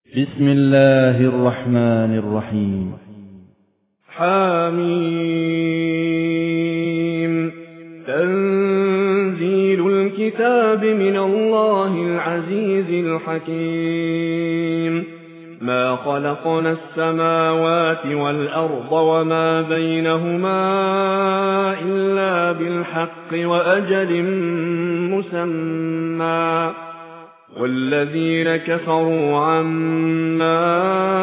بسم الله الرحمن الرحيم. حميم. تنزيل الكتاب من الله العزيز الحكيم. ما خلقنا السماوات والأرض وما بينهما إلا بالحق وأجل مسمى، والذين كفروا عما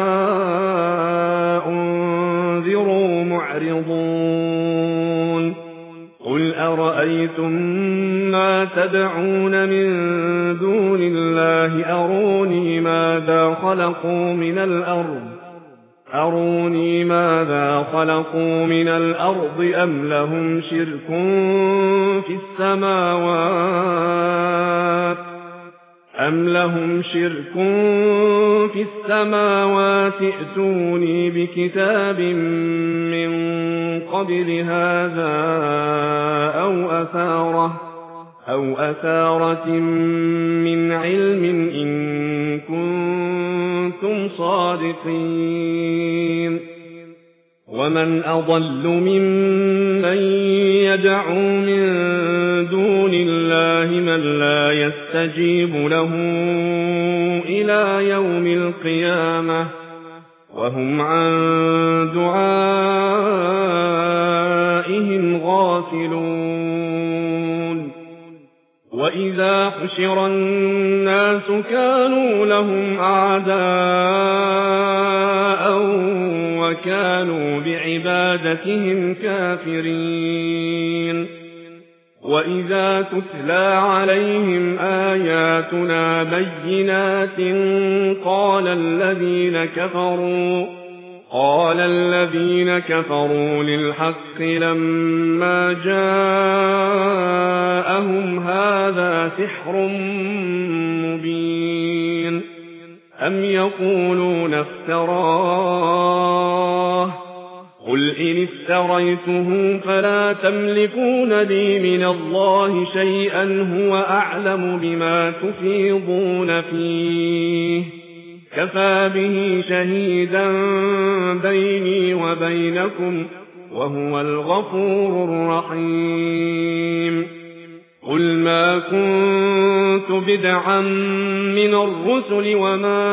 أنذروا معرضون. قل أرأيتم ما تدعون من دون الله أروني ماذا خلقوا من الأرض أم لهم شرك في السماوات ائتوني بكتاب من قبل هذا أو أثارة من علم إن كنتم صادقين. ومن أضل ممن يدعو من دون الله من لا يستجيب له إلى يوم القيامة وهم عن دعائهم غافلون. وإذا حشر الناس كانوا لهم أعداء وكانوا بعبادتهم كافرين. وإذا تتلى عليهم آياتنا بينات قال الذين كفروا للحق لما جاءهم هذا سحر مبين. أم يقولون افتراه قل إن افتريته فلا تملكون لي من الله شيئا هو أعلم بما تفيضون فيه كفى به شهيدا بيني وبينكم وهو الغفور الرحيم. قل ما كنت بدعا من الرسل وما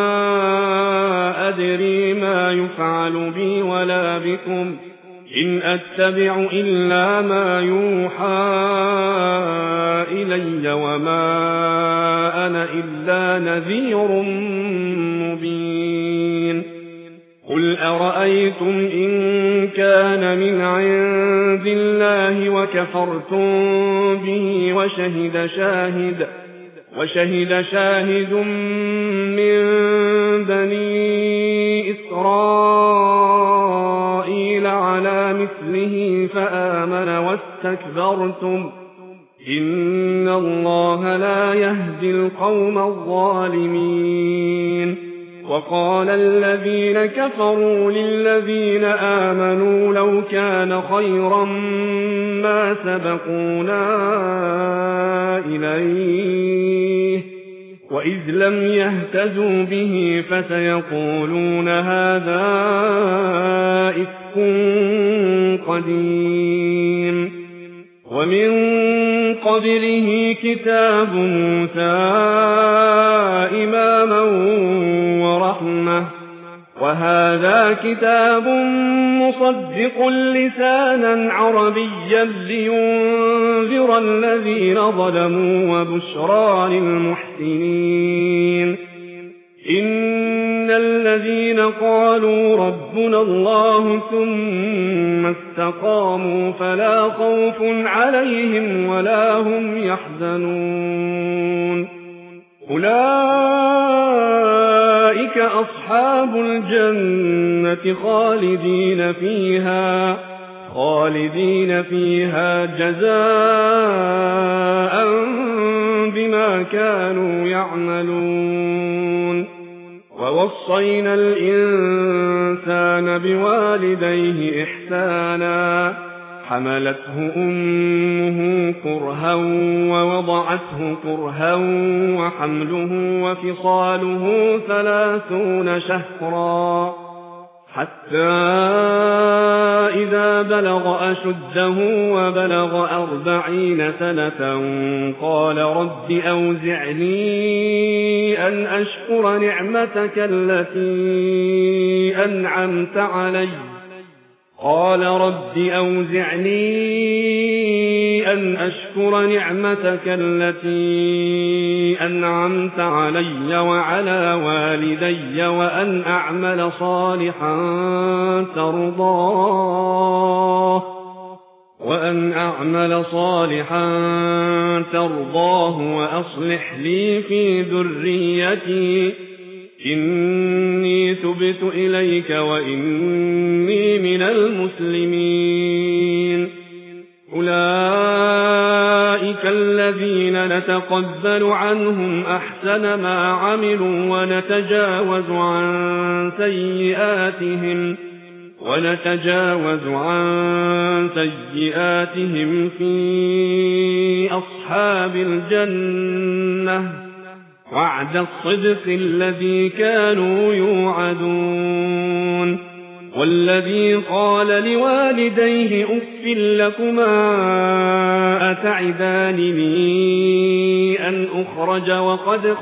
أدري ما يفعل بي ولا بكم إن أتبع إلا ما يوحى إلي وما أنا إلا نذير مبين. قل أرأيتم إن كان من عند الله وكفرتم به وشهد شاهد من بني إسرائيل على مثله فآمن واستكبرتم إن الله لا يهدي القوم الظالمين. وقال الذين كفروا للذين آمنوا لو كان خيرا ما سبقونا إليه وإذ لم يهتدوا به فسيقولون هذا إفك قديم. ومن قبله كتاب موسى إماما ورحمة وهذا كتاب مصدق لسانا عربيا لينذر الذين ظلموا وبشرى للمحسنين. إن الذين قالوا ربنا الله ثم استقاموا فلا خوف عليهم ولا هم يحزنون. أولئك أصحاب الجنة خالدين فيها جزاء بما كانوا يعملون. ووصينا الإنسان بوالديه إحسانا حملته أمه كرها ووضعته كرها وحمله وفصاله 30 شهرا حتى إذا بلغ أشده وبلغ 40 سنة قال رب أوزعني أن أشكر نعمتك التي أنعمت علي وعلى والدي وأن أعمل صالحا ترضاه وأصلح لي في ذريتي إني تبت إليك وإني من المسلمين. أولئك الذين نتقبل عنهم أحسن ما عملوا ونتجاوز عن سيئاتهم في أصحاب الجنة وعد الصدق الذي كانوا يوعدون. والذي قال لوالديه أف لكما أتعدانني أن أخرج وقد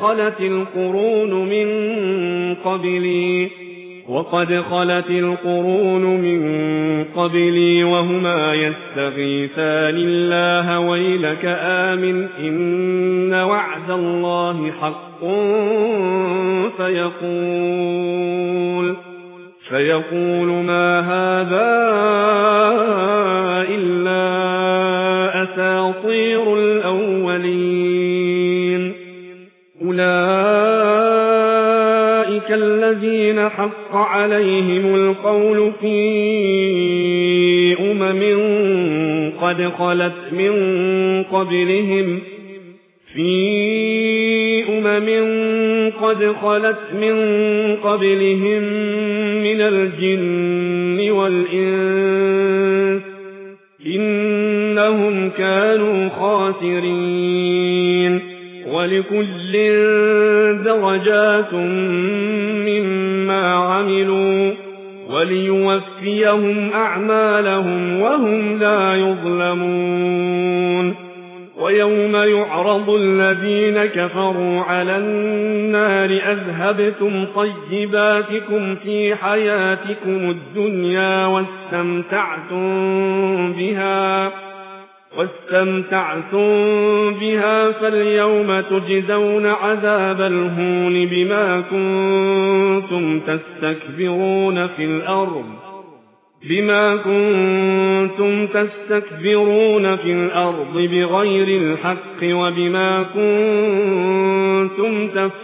خلت القرون من قبلي وهما يستغيثان الله ويلك آمن إن وعد الله حق فيقول ما هذا إلا أساطير الأولين. أولئك الذين حق عليهم القول في قد خلت من قبلهم من الجن والإنس إنهم كانوا خاسرين. ولكل درجات مما عملوا وليوفيهم أعمالهم وهم لا يظلمون. ويوم يعرض الذين كفروا على النار أذهبتم طيباتكم في حياتكم الدنيا واستمتعتم بها فاليوم تجزون عذاب الهون بما كنتم تستكبرون في الأرض بغير الحق وبما كنتم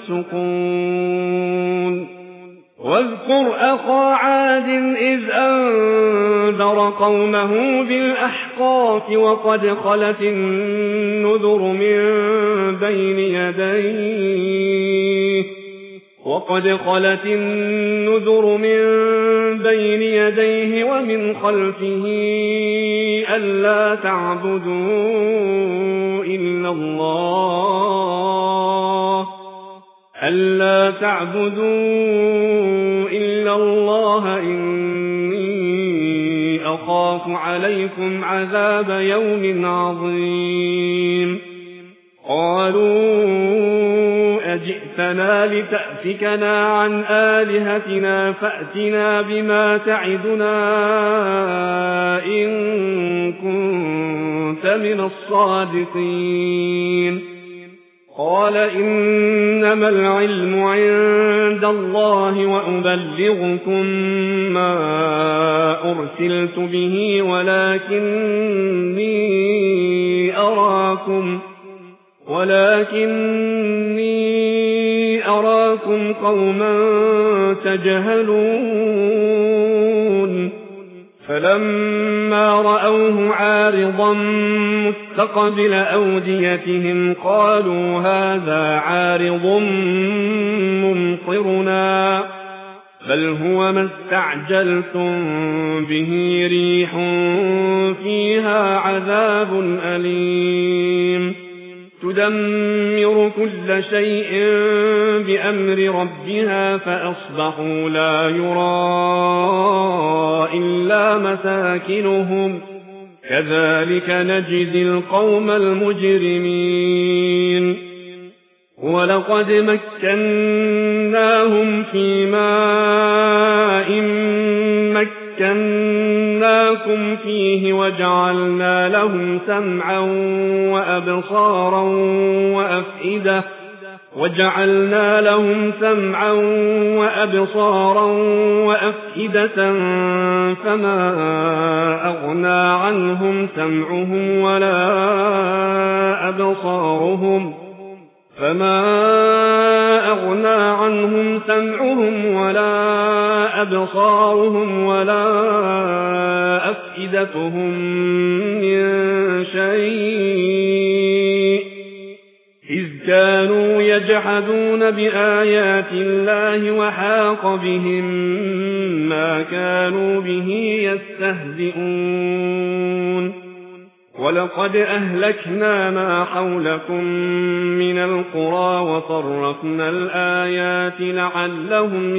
تفسقون. واذكر أخا عاد إذ أنذر قومه بالأحقاف وقد خلت النذر من بين يديه ومن خلفه ألا تعبدوا إلا الله إني أخاف عليكم عذاب يوم عظيم. قالوا أجئتنا لتأفكنا عن آلهتنا فأتنا بما تعدنا إن كنت من الصادقين. قال إنما العلم عند الله وأبلغكم ما أرسلت به ولكني أراكم قوما تجهلون. فلما رأوه عارضا مستقبل أوديتهم قالوا هذا عارض ممطرنا بل هو ما استعجلتم به ريح فيها عذاب أليم تدمر كل شيء بأمر ربها فأصبحوا لا يرى إلا مساكنهم كذلك نجزي القوم المجرمين ولقد مكناهم في ماء مكناكم فيه وجعلنا لهم سمعا وأبصارا وأفئدة فما أغنى عنهم سمعهم ولا أبصارهم ولا أفئدتهم من شيء إذ كانوا يجحدون بآيات الله وحاق بهم ما كانوا به يستهزئون ولقد أهلكنا ما حولكم من القرى وصرفنا الآيات لعلهم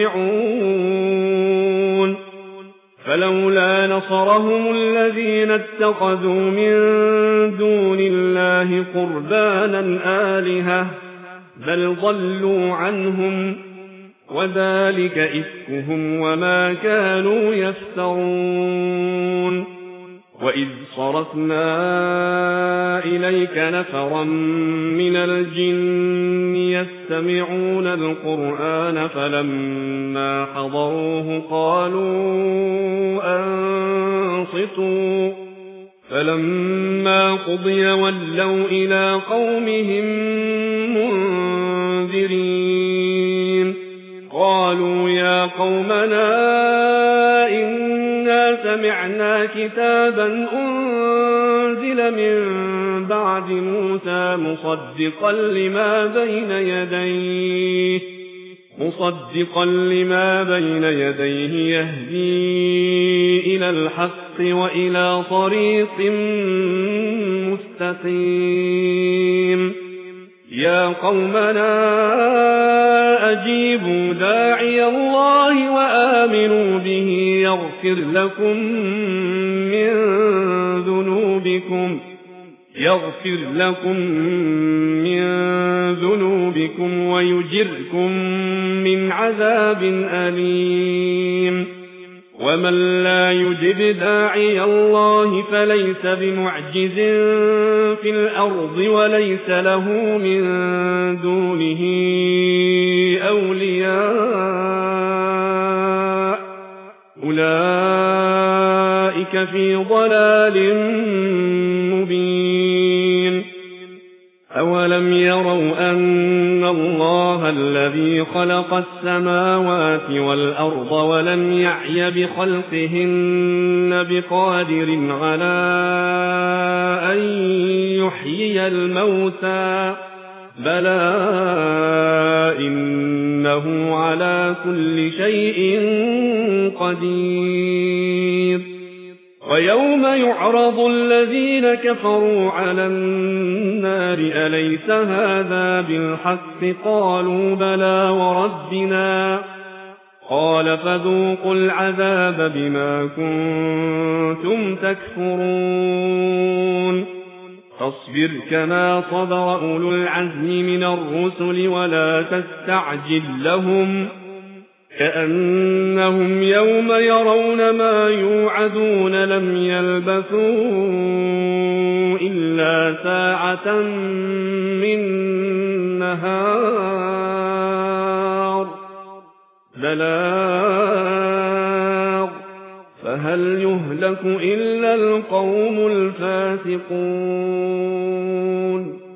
يرجعون فلولا نصرهم الذين اتخذوا من دون الله قربانا آلهة بل ضلوا عنهم وذلك إفكهم وما كانوا يفترون وإذ صرفنا إليك نفرا من الجن يستمعون القرآن فلما حضروه قالوا أنصتوا فلما قضي ولوا إلى قومهم منذرين قالوا يا قومنا إنا سمعنا كتابا أنزل من بعد موسى مصدقا لما بين يديه يهدي إلى الحق وإلى طريق مستقيم يا قومنا أجيبوا داعي الله وآمنوا به يغفر لكم من ذنوبكم ويجركم من عذاب أليم ومن لا يجب داعي الله فليس بمعجز في الأرض وليس له من دونه أولياء أولئك في ضلال مبين أولم يروا أن الله الذي خلق السماوات والأرض ولم يعي بخلقهن بقادر على أن يحيي الموتى بلى إنه على كل شيء قدير ويوم يعرض الذين كفروا على النار أليس هذا بالحق قالوا بلى وربنا قال فذوقوا العذاب بما كنتم تكفرون فاصبر كما صبر أولو العزم من الرسل ولا تستعجل لهم كأنهم يوم يرون ما يوعدون لم يلبثوا إلا ساعة من نهار بلاغ فهل يهلك إلا القوم الفاسقون